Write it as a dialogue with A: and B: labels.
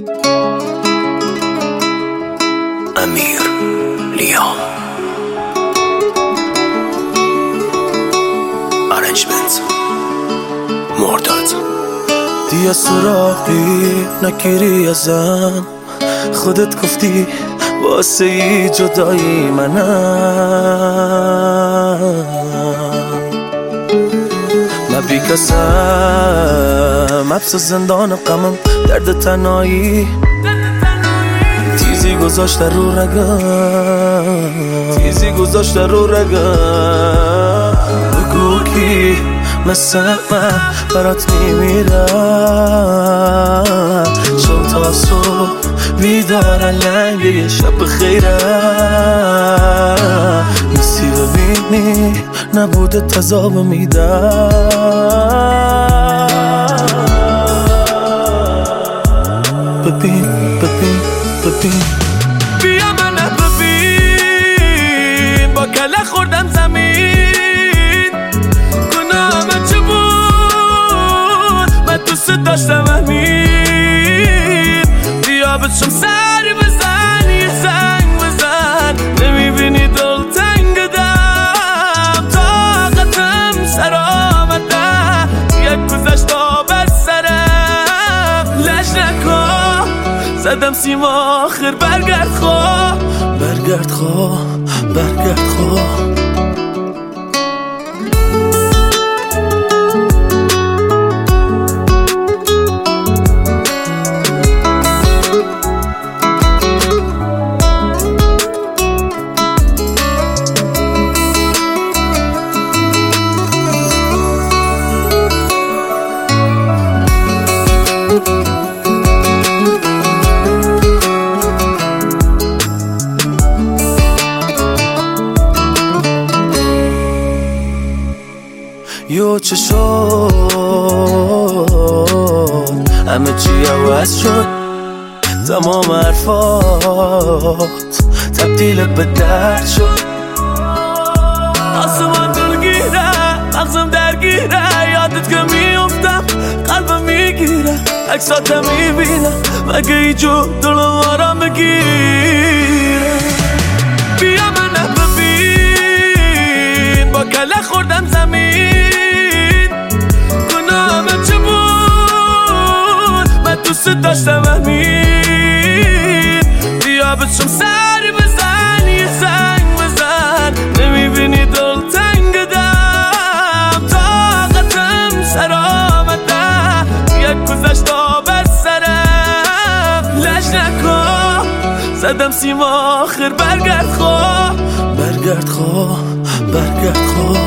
A: امیر لیام ارنجمنت مرداد.
B: دیگه سراغی نگیری ازم، خودت گفتی واسه ای جدایی منم. نبی کسم حبس زندان غمم، درد تنهایی تیزی گذاشته رو رگم، تیزی گذاشته رو رگم. بگو کی مثل من برات میمیرم، چون تا صبح بیدار لنگ یه شب خیرم. نیستی ببینی نبوده تذاب میدم. ببین ببین ببین
C: بیا منو ببین، با کله خوردم زمین. گناه من چه بود؟ من دوست داشتم همین. بیا بچم سری بزن، یه زنگ بزن. نمیبینی دل تنگدم، طاقتم سر آمده. یک گذشت آب سرم، لج نکن زدم سیم آخر. برگرد خواه،
B: برگرد خواه، برگرد خواه. یو چه شد، همه چی عوض شد. تمام حرفات تبدیل به درد شد.
C: آسمان دلگیره، مغزم درگیره. یادت که میافتم قلبم میگیره. عکساتم میبینم مگه ایجور دلم آرام بگیره. بیا منو ببین، با کله خوردم زمین. گناه من چه بود؟ من دوست داشتم همین. بیا بچم سری بزن، یه زنگ بزن. نمیبینی دل تنگدم، طاقتم سر آمده. یک گذشت آب سرم، لج نکن زدم سیم آخر. برگرد خواه،
B: برگرد خواه، برگرد خواه.